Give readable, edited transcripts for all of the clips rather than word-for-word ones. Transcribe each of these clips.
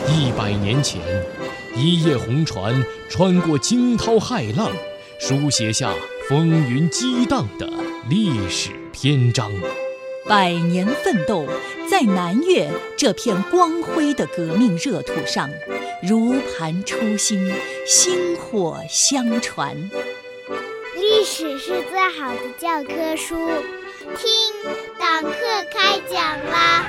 100年前，一叶红船穿过惊涛骇浪，书写下风云激荡的历史篇章。 100年奋斗，在南岳这片光辉的革命热土上，如盘初心，薪火相传。 历史是最好的教科书，听，党课开讲啦！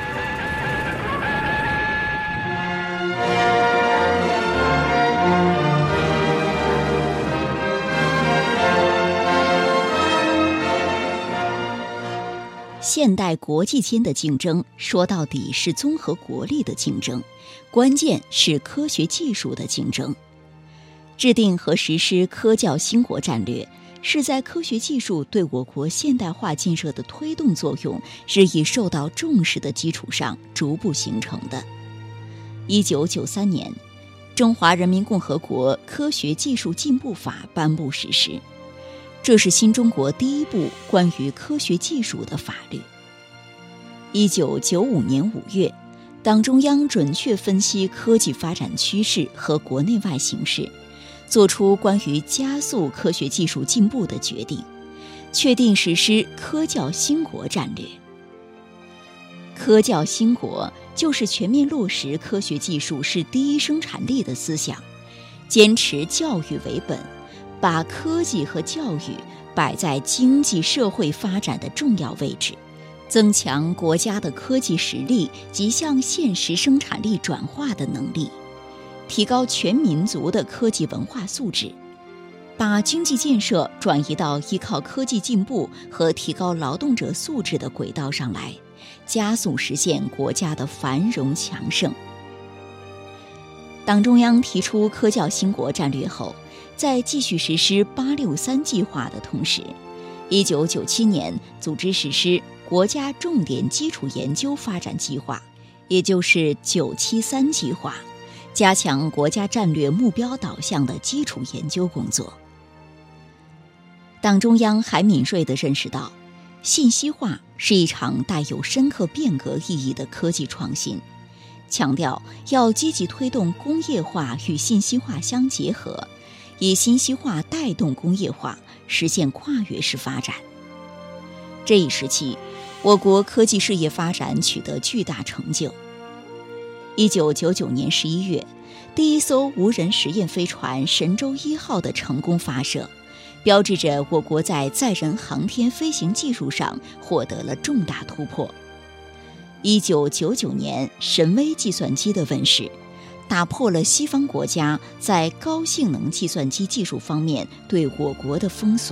现代国际间的竞争，说到底是综合国力的竞争，关键是科学技术的竞争。制定和实施科教兴国战略，是在科学技术对我国现代化建设的推动作用日益受到重视的基础上逐步形成的。1993年，《中华人民共和国科学技术进步法》颁布实施，这是新中国第一部关于科学技术的法律。1995年5月，党中央准确分析科技发展趋势和国内外形势，作出关于加速科学技术进步的决定，确定实施科教兴国战略。科教兴国就是全面落实科学技术是第一生产力的思想，坚持教育为本，把科技和教育摆在经济社会发展的重要位置，增强国家的科技实力及向现实生产力转化的能力，提高全民族的科技文化素质，把经济建设转移到依靠科技进步和提高劳动者素质的轨道上来，加速实现国家的繁荣强盛。党中央提出科教兴国战略后，在继续实施863计划的同时，1997年组织实施国家重点基础研究发展计划，也就是973计划，加强国家战略目标导向的基础研究工作。党中央还敏锐地认识到，信息化是一场带有深刻变革意义的科技创新，强调要积极推动工业化与信息化相结合，以信息化带动工业化，实现跨越式发展。这一时期，我国科技事业发展取得巨大成就。1999年11月，第一艘无人实验飞船神舟1号的成功发射，标志着我国在载人航天飞行技术上获得了重大突破。1999年，神威计算机的问世，打破了西方国家在高性能计算机技术方面对我国的封锁。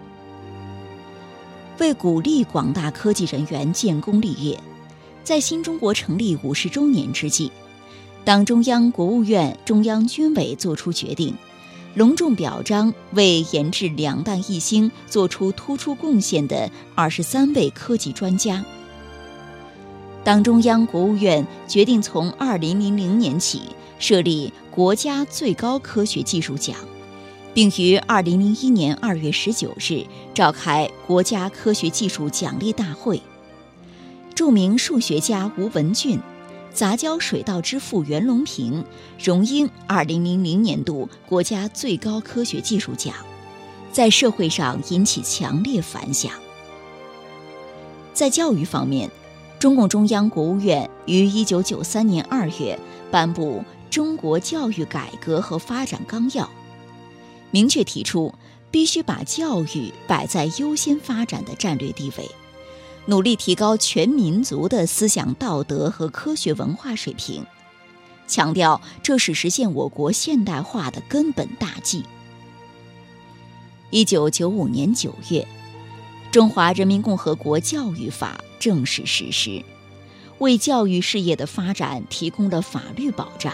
为鼓励广大科技人员建功立业，在新中国成立50周年之际，党中央、国务院、中央军委作出决定，隆重表彰为研制两弹一星做出突出贡献的23位科技专家。党中央、国务院决定从2000年起设立国家最高科学技术奖，并于2001年2月19日召开国家科学技术奖励大会。著名数学家吴文俊、杂交水稻之父袁隆平荣膺2000年度国家最高科学技术奖，在社会上引起强烈反响。在教育方面，中共中央、国务院于1993年2月颁布《中国教育改革和发展纲要》，明确提出必须把教育摆在优先发展的战略地位，努力提高全民族的思想道德和科学文化水平，强调这是实现我国现代化的根本大计。1995年9月，《中华人民共和国教育法》正式实施，为教育事业的发展提供了法律保障。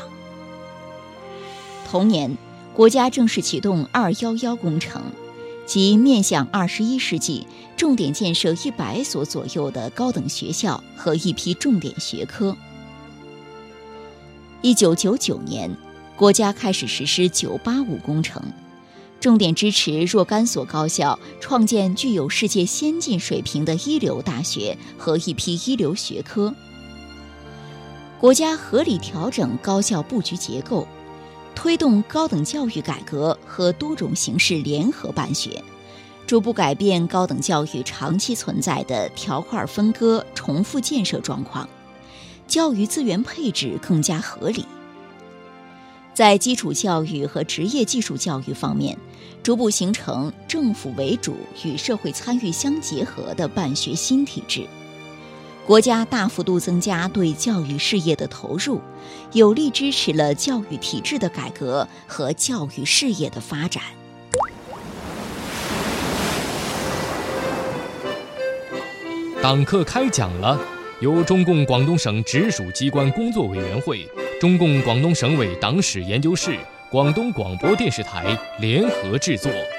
同年，国家正式启动211工程，即面向21世纪，重点建设100所左右的高等学校和一批重点学科。1999年，国家开始实施985工程，重点支持若干所高校创建具有世界先进水平的一流大学和一批一流学科。 国家合理调整高校布局结构，推动高等教育改革和多种形式联合办学，逐步改变高等教育长期存在的条块分割、重复建设状况，教育资源配置更加合理。在基础教育和职业技术教育方面，逐步形成政府为主与社会参与相结合的办学新体制。国家大幅度增加对教育事业的投入，有力支持了教育体制的改革和教育事业的发展。 党课开讲了，由中共广东省直属机关工作委员会、中共广东省委党史研究室、广东广播电视台联合制作。